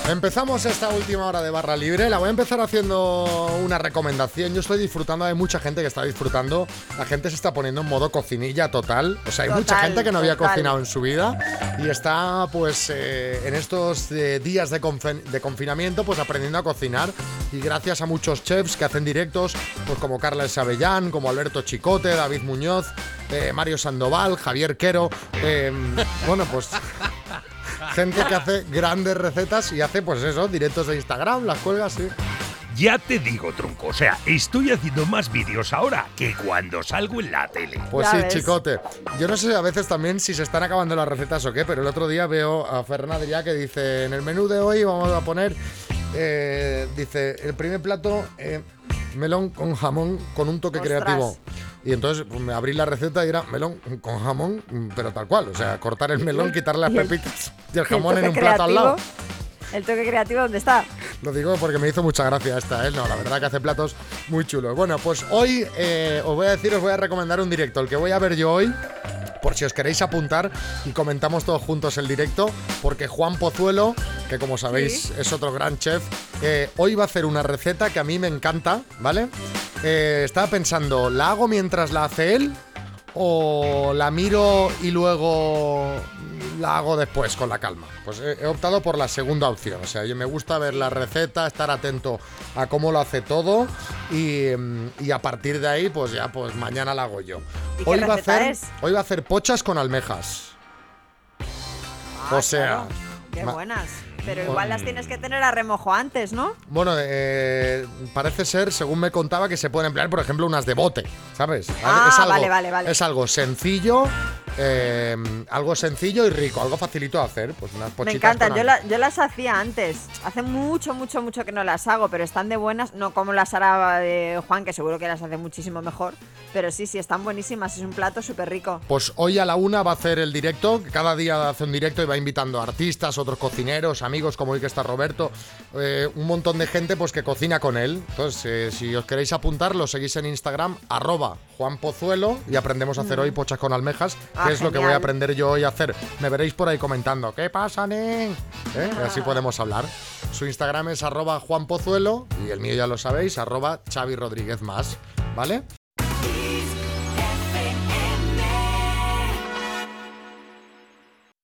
Empezamos esta última hora de Barra Libre. La voy a empezar haciendo una recomendación. Yo estoy disfrutando, hay mucha gente que está disfrutando. La gente se está poniendo en modo cocinilla total. O sea, hay mucha gente que no había cocinado en su vida y está, pues, en estos días de confinamiento, pues aprendiendo a cocinar. Y gracias a muchos chefs que hacen directos, pues como Carla Sabellán, como Alberto Chicote, David Muñoz, Mario Sandoval, Javier Quero. Bueno, pues... gente que hace grandes recetas y hace, pues eso, directos de Instagram, las cuelga, sí. Ya te digo, tronco, o sea, estoy haciendo más vídeos ahora que cuando salgo en la tele. Pues ya sí, ves. Chicote. Yo no sé a veces también si se están acabando las recetas o qué, pero el otro día veo a Ferran Adrià que dice, en el menú de hoy vamos a poner, dice, el primer plato, melón con jamón con un toque creativo. Y entonces pues, me abrí la receta y era melón con jamón, pero tal cual. O sea, cortar el melón, quitarle las pepitas y el jamón en un plato al lado. ¿El toque creativo dónde está? Lo digo porque me hizo mucha gracia esta, ¿eh? No, la verdad que hace platos muy chulos. Bueno, pues hoy os voy a recomendar un directo, el que voy a ver yo hoy, por si os queréis apuntar y comentamos todos juntos el directo, porque Juan Pozuelo, que como sabéis es otro gran chef, hoy va a hacer una receta que a mí me encanta, ¿vale? Estaba pensando, ¿la hago mientras la hace él o la miro y luego la hago después con la calma? Pues he optado por la segunda opción. O sea, yo me gusta ver la receta, estar atento a cómo lo hace todo y a partir de ahí, pues ya, pues mañana la hago yo. Hoy va a hacer pochas con almejas. O sea, claro. Qué buenas. Pero igual las tienes que tener a remojo antes, ¿no? Bueno, parece ser, según me contaba, que se pueden emplear, por ejemplo, unas de bote, ¿sabes? Vale. Es algo sencillo, y rico, algo facilito de hacer. Pues unas pochitas. Me encantan, yo las hacía antes. Hace mucho que no las hago, pero están de buenas, no como las hará Juan, que seguro que las hace muchísimo mejor. Pero sí, están buenísimas, es un plato súper rico. Pues hoy a la 1 va a hacer el directo, cada día hace un directo y va invitando a artistas, otros cocineros, amigos como hoy que está Roberto, un montón de gente pues que cocina con él. Entonces, si os queréis apuntar, lo seguís en Instagram, @JuanPozuelo, y aprendemos a hacer hoy pochas con almejas, que es lo que voy a aprender yo hoy a hacer. Me veréis por ahí comentando, ¿qué pasa, nen? Y así podemos hablar. Su Instagram es @JuanPozuelo y el mío ya lo sabéis, @Xavi Rodríguez más. ¿Vale?